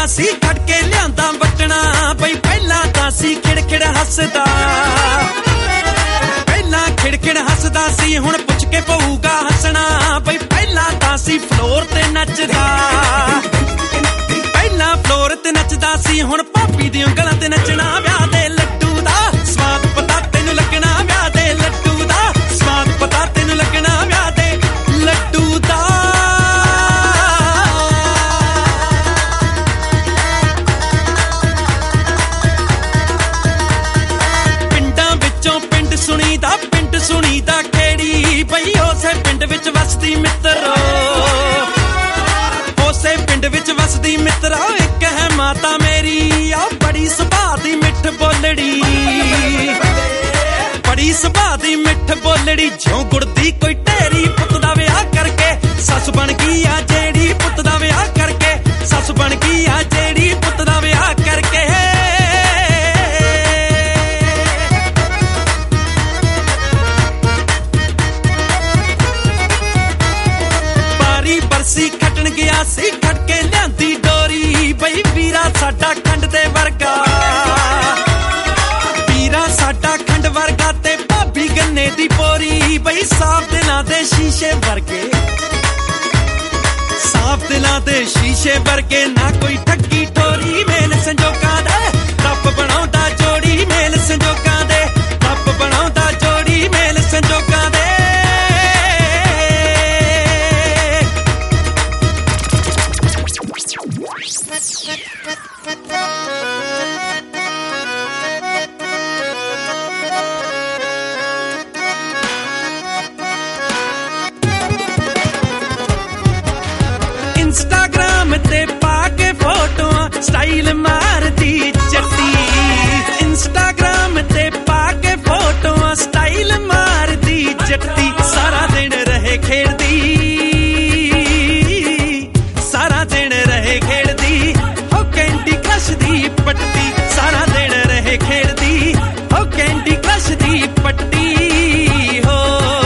ਗਿਆ ਸੀ ਖੜ ਕੇ ਲਿਆਂਦਾ ਵੱਟਣਾ ਬਈ ਪਹਿਲਾਂ ਤਾਂ ਸੀ ਖਿੜਖਿੜ ਹੱਸਦਾ ਪਹਿਲਾਂ ਖਿੜਖਿੜ ਹੱਸਦਾ ਸੀ ਹੁਣ ਪੁੱਛ ਕੇ ਪਊਗਾ ਹੱਸਣਾ ਬਈ ਪਹਿਲਾਂ ਤਾਂ ਸੀ ਫਲੋਰ ਤੇ ਨੱਚਦਾ ਪਹਿਲਾਂ ਫਲੋਰ ਤੇ ਨੱਚਦਾ ਸੀ ਹੁਣ ਭਾਬੀ ਦੀ ਉਂਗਲਾਂ ਤੇ ਨੱਚਣਾ ਵਿਆਹ ਦੇ ਲੱਡੂ ਦਾ ਸਵਾਦ ਪਤਾ ਤੈਨੂੰ ਲੱਗਣਾ ਵਿਆਹ ਦੇ ਲੱਡੂ ਦਾ ਸਵਾਦ ਪਤਾ ਤੈਨੂੰ ਲੱਗਣਾ ਵਿਆਹ ਦੇ ਲੱਡੂ ਦਾ ਪਿੰਡ ਸੁਣੀਦਾ ਕਿਹੜੀ ਬਈ ਉਸੇ ਪਿੰਡ ਵਿੱਚ ਵਸਦੀ ਮਿੱਤਰੋ ਉਸੇ ਪਿੰਡ ਵਿੱਚ ਵਸਦੀ ਮਿੱਤਰੋ ਇੱਕ ਹੈ ਮਾਤਾ ਮੇਰੀ ਆ ਬੜੀ ਸੁਭਾਅ ਦੀ ਮਿੱਠ ਬੋਲੜੀ ਬੜੀ ਸੁਭਾਅ ਦੀ ਮਿੱਠ ਬੋਲੜੀ ਜਿਉਂ ਗੁੜਦੀ ਕੋਈ ਢੇਰੀ ਪੁੱਤ ਦਾ ਵਿਆਹ ਕਰਕੇ ਸੱਸ ਬਣ ਗਈ ਆ ਜਿਹੜੀ ਪੁੱਤ ਦਾ ਵਿਆਹ ਕਰਕੇ ਸੱਸ ਬਣ ਗਈ ਆ ਜਿਹੜੀ ਪੁੱਤ ਦਾ ਵਿਆਹ ਕਰਕੇ ਬਰਸੀ ਖੱਟਣ ਗਿਆ ਸੀ ਖੱਟ ਕੇ ਲਿਆਂਦੀ ਡੋਰੀ ਬਈ ਵੀਰਾ ਸਾਡਾ ਖੰਡ ਦੇ ਵਰਗਾ ਵੀਰਾ ਸਾਡਾ ਖੰਡ ਵਰਗਾ ਤੇ ਭਾਬੀ ਗੰਨੇ ਦੀ ਪੋਰੀ ਬਈ ਸਾਫ ਦਿਲਾਂ ਦੇ ਸ਼ੀਸ਼ੇ ਵਰਗੇ ਸਾਫ ਦਿਲਾਂ ਦੇ ਸ਼ੀਸ਼ੇ ਵਰਗੇ ਨਾ ਕੋਈ ਠੱਗੀ ਠੋਰੀ ਮੇਲ ਸੰਜੋਗਾਂ ਦੇ ਰੱਬ ਬਣਾਉਂਦਾ ਜੋੜੀ ਮੇਲ ਸੰਜੋਗਾਂ ਦੇ ਰੱਬ ਬਣਾਉਂਦਾ ਜੋੜੀ ਮੇਲ ਸੰਜੋਗਾਂ ਦੇ ਇੰਸਟਾਗ੍ਰਾਮ ਤੇ ਪਾ ਕੇ ਫੋਟੋਆਂ ਸਟਾਈਲ ਮਾਰਦੀ ਜੱਟੀ ਇੰਸਟਾਗ੍ਰਾਮ ਤੇ ਪਾ ਕੇ ਫੋਟੋਆਂ ਸਟਾਈਲ ਮਾਰਦੀ ਜੱਟੀ ਸਾਰਾ ਦਿਨ ਰਹੇ ਖੇਡਦੀ ਸਾਰਾ ਦਿਨ ਰਹੇ ਖੇਡਦੀ ਹੋ ਕੈਂਡੀ ਕ੍ਰਸ਼ ਦੀ ਪੱਟੀ ਸਾਰਾ ਦਿਨ ਰਹੇ ਖੇਡਦੀ ਹੋ ਕੈਂਡੀ ਕ੍ਰਸ਼ ਦੀ ਪੱਟੀ ਹੋ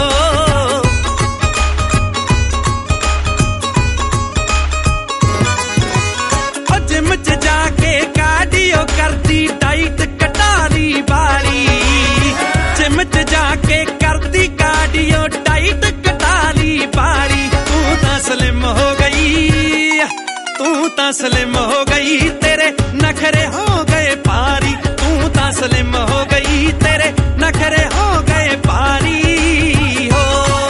ਜਿਮ ਚ ਜਾ ਕੇ ਕਾਰਡੀਓ ਕਰਦੀ ਡਾਈਟ ਘਟਾ ਲਈ ਵਾਲੀ ਜਿਮ ਚ ਜਾ ਕੇ ਕਰਦੀ ਕਾਰਡੀਓ ਡਾਈਟ ਘਟਾ ਲਈ ਵਾਲੀ ਤੂੰ ਤਾਂ ਸਲਿਮ ਹੋ ਗਈ ਤੂੰ ਤਾਂ ਸਲਿਮ ਹੋ ਗਈ ਤੇਰੇ ਨਖਰੇ ਹੋ ਗਏ ਭਾਰੀ ਤੂੰ ਤਾਂ ਸਲਿਮ ਹੋ ਗਈ ਤੇਰੇ ਨਖਰੇ ਹੋ ਗਏ ਭਾਰੀ ਹੋ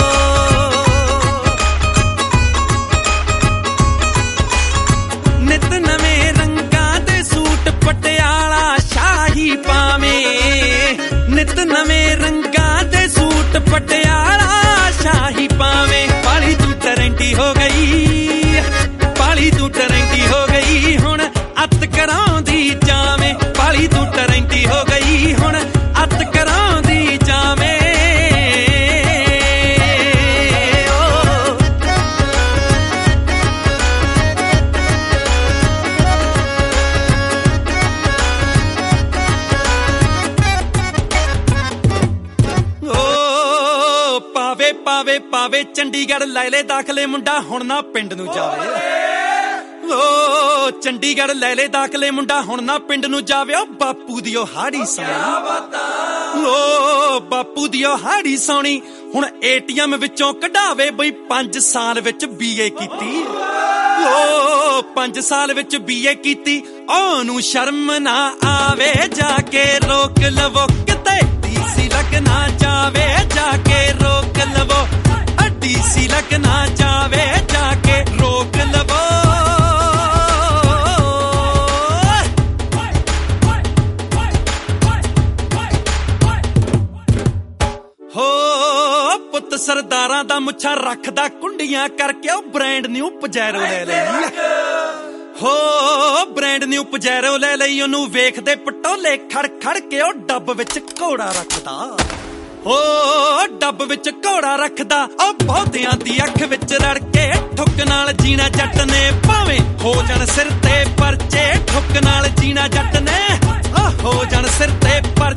ਨਿਤ ਨਵੇਂ ਰੰਗਾਂ ਦੇ ਸੂਟ ਪਟਿਆਲਾ ਸ਼ਾਹੀ ਪਾਵੇਂ ਨਿਤ ਨਵੇਂ ਰੰਗਾਂ ਦੇ ਸੂਟ ਪਟਿਆਲਾ ਸ਼ਾਹੀ ਪਾਵੇਂ ਪਾਲੀ ਤੂੰ ਟਰੈਂਡੀ ਹੋ ਗਈ ਪਾਲੀ ਤੂੰ ਟਰੈਂਡੀ ਹੋ ਗਈ ਹੁਣ ਅੱਤ ਕਰਾਉਂਦੀ ਜਾਵੇਂ ਪਾਲੀ ਤੂੰ ਟਰੈਂਡੀ ਹੋ ਗਈ ਹੁਣ ਅੱਤ ਕਰਾਉਂਦੀ ਜਾਵੇਂ ਪਾਵੇ ਚੰਡੀਗੜ੍ਹ ਲੈ ਲੈ ਦਾਖਲੇ ਮੁੰਡਾ ਹੁਣ ਨਾ ਪਿੰਡ ਨੂੰ ਜਾਵੇ ਓ ਚੰਡੀਗੜ੍ਹ ਲੈ ਲੈ ਦਾਖਲੇ ਮੁੰਡਾ ਹੁਣ ਨਾ ਪਿੰਡ ਨੂੰ ਜਾਵੇ ਓ ਬਾਪੂ ਦੀ ਉਹ ਹਾੜੀ ਸੋਣੀ ਓ ਬਾਪੂ ਦੀ ਉਹ ਹਾੜੀ ਸੋਣੀ ਹੁਣ ATM ਵਿੱਚੋਂ ਕਢਾਵੇ ਬਈ 5 ਸਾਲ ਵਿੱਚ BA ਕੀਤੀ ਓ 5 ਸਾਲ ਵਿੱਚ BA ਕੀਤੀ ਉਹਨੂੰ ਸ਼ਰਮ ਨਾ ਆਵੇ ਜਾ ਕੇ ਰੋਕ ਲਵੋ ਕਿਤੇ DC ਲੱਗ ਨਾ ਜਾਵੇ ਜਾ ਕੇ ਰੋਕ ਲਵੋ DC ਲੱਗ ਨਾ ਜਾਵੇ ਜਾ ਕੇ ਰੋਕ ਲਵੋ ਹੋ ਪੁੱਤ ਸਰਦਾਰਾਂ ਦਾ ਮੁੱਛਾਂ ਰੱਖਦਾ ਕੁੰਡੀਆਂ ਕਰਕੇ ਉਹ ਬ੍ਰਾਂਡ ਨਿਊ ਪਜੈਰੋ ਲੈ ਲਈ ਹੋ ਬ੍ਰਾਂਡ ਨਿਊ ਪਜੈਰੋ ਲੈ ਲਈ ਉਹਨੂੰ ਵੇਖਦੇ ਪਟੋਲੇ ਖੜ ਖੜ ਕੇ ਉਹ ਡੱਬ ਵਿੱਚ ਘੋੜਾ ਰੱਖਦਾ ਹੋ ਡੱਬ ਵਿੱਚ ਘੋੜਾ ਰੱਖਦਾ ਉਹ ਬਹੁਤਿਆਂ ਦੀ ਅੱਖ ਵਿੱਚ ਰੜ ਕੇ ਠੁੱਕ ਨਾਲ ਜੀਣਾ ਜੱਟ ਨੇ ਭਾਵੇਂ ਹੋ ਜਾਣ ਸਿਰ ਤੇ ਪਰਚੇ ਠੁੱਕ ਨਾਲ ਜੀਣਾ ਜੱਟ ਨੇ ਹੋ ਜਾਣ ਸਿਰ ਤੇ